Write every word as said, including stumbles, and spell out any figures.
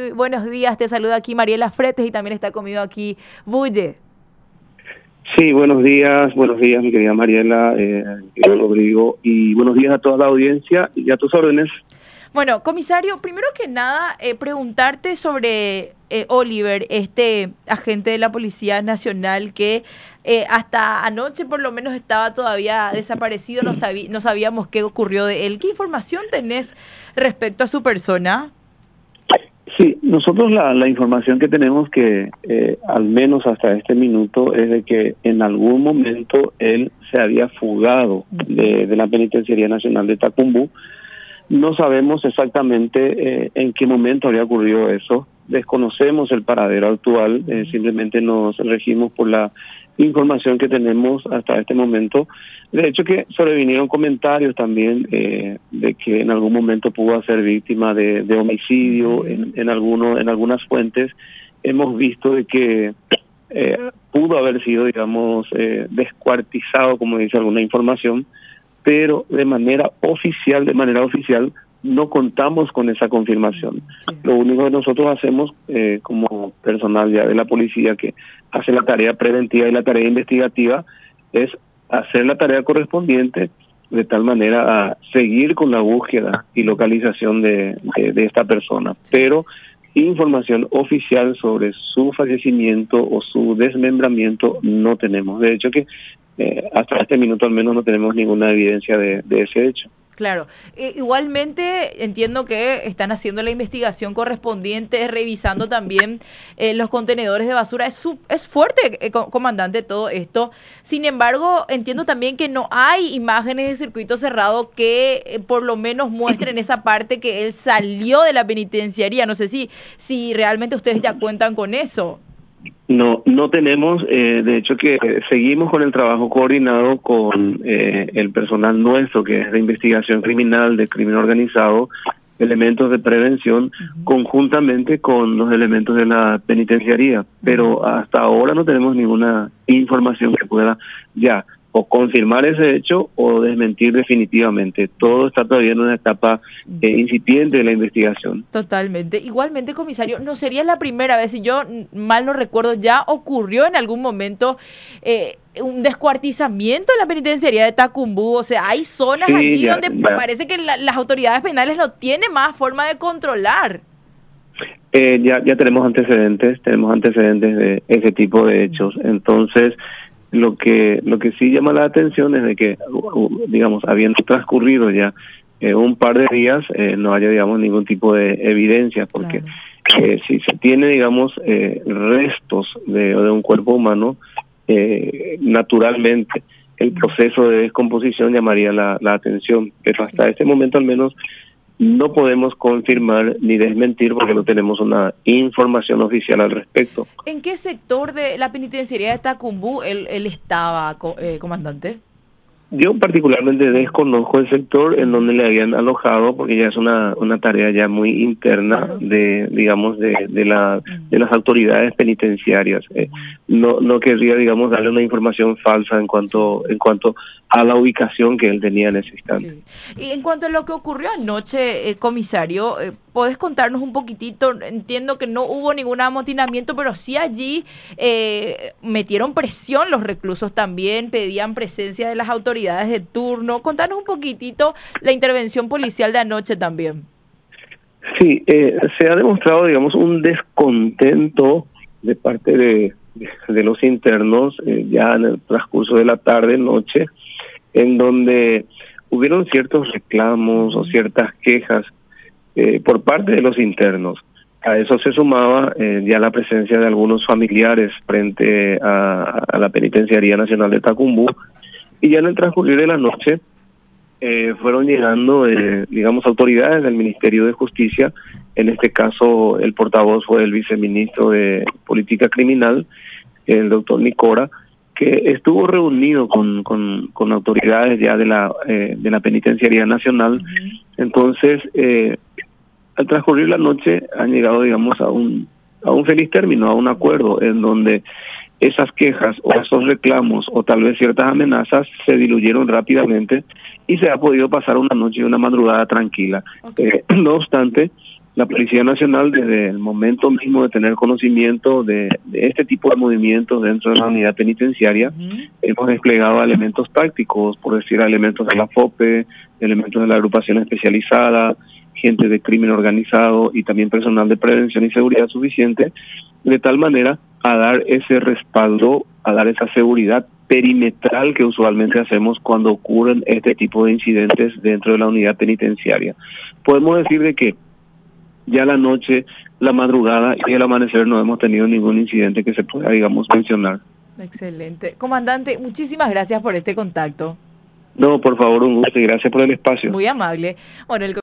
Muy buenos días, te saluda aquí Mariela Fretes y también está conmigo aquí Bulle. Sí, buenos días, buenos días mi querida Mariela, eh, querido Rodrigo, y buenos días a toda la audiencia y a tus órdenes. Bueno, comisario, primero que nada, eh, preguntarte sobre eh, Oliver, este agente de la Policía Nacional que eh, hasta anoche por lo menos estaba todavía desaparecido, no, sabí no sabíamos qué ocurrió de él. ¿Qué información tenés respecto a su persona? Sí, nosotros la, la información que tenemos que, eh, al menos hasta este minuto, es de que en algún momento él se había fugado de, de la Penitenciaría Nacional de Tacumbú. No sabemos exactamente eh, en qué momento habría ocurrido eso. Desconocemos el paradero actual, eh, simplemente nos regimos por la información que tenemos hasta este momento. De hecho que sobrevinieron comentarios también eh, de que en algún momento pudo ser víctima de, de homicidio. En, en, alguno, en algunas fuentes hemos visto de que eh, pudo haber sido, digamos, eh, descuartizado, como dice alguna información, pero de manera oficial, de manera oficial, no contamos con esa confirmación. Sí. Lo único que nosotros hacemos eh, como personal ya de la policía que hace la tarea preventiva y la tarea investigativa es hacer la tarea correspondiente de tal manera a seguir con la búsqueda y localización de, de, de esta persona. Sí. Pero información oficial sobre su fallecimiento o su desmembramiento no tenemos. De hecho que eh, hasta este minuto al menos no tenemos ninguna evidencia de, de ese hecho. Claro. Eh, igualmente entiendo que están haciendo la investigación correspondiente, revisando también eh, los contenedores de basura. Es, su, es fuerte, eh, comandante, todo esto. Sin embargo, entiendo también que no hay imágenes de circuito cerrado que eh, por lo menos muestren esa parte que él salió de la penitenciaría. No sé si, si realmente ustedes ya cuentan con eso. No, no tenemos, eh, de hecho que seguimos con el trabajo coordinado con eh, el personal nuestro, que es de investigación criminal, de crimen organizado, elementos de prevención, uh-huh. conjuntamente con los elementos de la penitenciaría, pero hasta ahora no tenemos ninguna información que pueda ya o confirmar ese hecho o desmentir definitivamente. Todo está todavía en una etapa eh, incipiente de la investigación. Totalmente. Igualmente, comisario, no sería la primera vez, si yo mal no recuerdo, ya ocurrió en algún momento eh, un descuartizamiento en la penitenciaría de Tacumbú. O sea, hay zonas sí, allí ya, donde ya. parece que la, las autoridades penales no tienen más forma de controlar. Eh, ya, ya tenemos antecedentes, tenemos antecedentes de ese tipo de hechos. Entonces, Lo que lo que sí llama la atención es de que, digamos, habiendo transcurrido ya eh, un par de días, eh, no haya, digamos, ningún tipo de evidencia, porque claro. eh, si se tiene, digamos, eh, restos de, de un cuerpo humano, eh, naturalmente el proceso de descomposición llamaría la, la atención, pero hasta este momento al menos no podemos confirmar ni desmentir porque no tenemos una información oficial al respecto. ¿En qué sector de la penitenciaría de Tacumbú él, él estaba, eh, comandante? Yo particularmente desconozco el sector en donde le habían alojado, porque ya es una una tarea ya muy interna claro. de, digamos, de de la de las autoridades penitenciarias. Eh, no no querría, digamos, darle una información falsa en cuanto en cuanto a la ubicación que él tenía en ese instante. Sí. Y en cuanto a lo que ocurrió anoche, eh, comisario, eh, ¿podés contarnos un poquitito? Entiendo que no hubo ningún amotinamiento, pero sí allí eh, metieron presión los reclusos también, pedían presencia de las autoridades de turno. Contanos un poquitito la intervención policial de anoche también. Sí, eh, se ha demostrado, digamos, un descontento de parte de, de, de los internos eh, ya en el transcurso de la tarde, noche, en donde hubieron ciertos reclamos o ciertas quejas eh, por parte de los internos. A eso se sumaba eh, ya la presencia de algunos familiares frente a, a la Penitenciaría Nacional de Tacumbú, y ya en el transcurrir de la noche eh, fueron llegando, eh, digamos, autoridades del Ministerio de Justicia. En este caso el portavoz fue el viceministro de Política Criminal, el doctor Nicora, que estuvo reunido con, con, con autoridades ya de la eh, de la Penitenciaría Nacional. Uh-huh. Entonces, eh, al transcurrir la noche han llegado, digamos, a un a un feliz término, a un acuerdo en donde esas quejas o esos reclamos o tal vez ciertas amenazas se diluyeron rápidamente y se ha podido pasar una noche y una madrugada tranquila. Okay. Eh, no obstante, la Policía Nacional, desde el momento mismo de tener conocimiento de, de este tipo de movimientos dentro de la unidad penitenciaria, uh-huh. hemos desplegado elementos tácticos, por decir elementos de la FOPE, elementos de la agrupación especializada, gente de crimen organizado y también personal de prevención y seguridad suficiente, de tal manera a dar ese respaldo, a dar esa seguridad perimetral que usualmente hacemos cuando ocurren este tipo de incidentes dentro de la unidad penitenciaria. Podemos decir de que ya la noche, la madrugada y el amanecer no hemos tenido ningún incidente que se pueda, digamos, mencionar. Excelente. Comandante, muchísimas gracias por este contacto. No, por favor, un gusto y gracias por el espacio. Muy amable. Bueno, el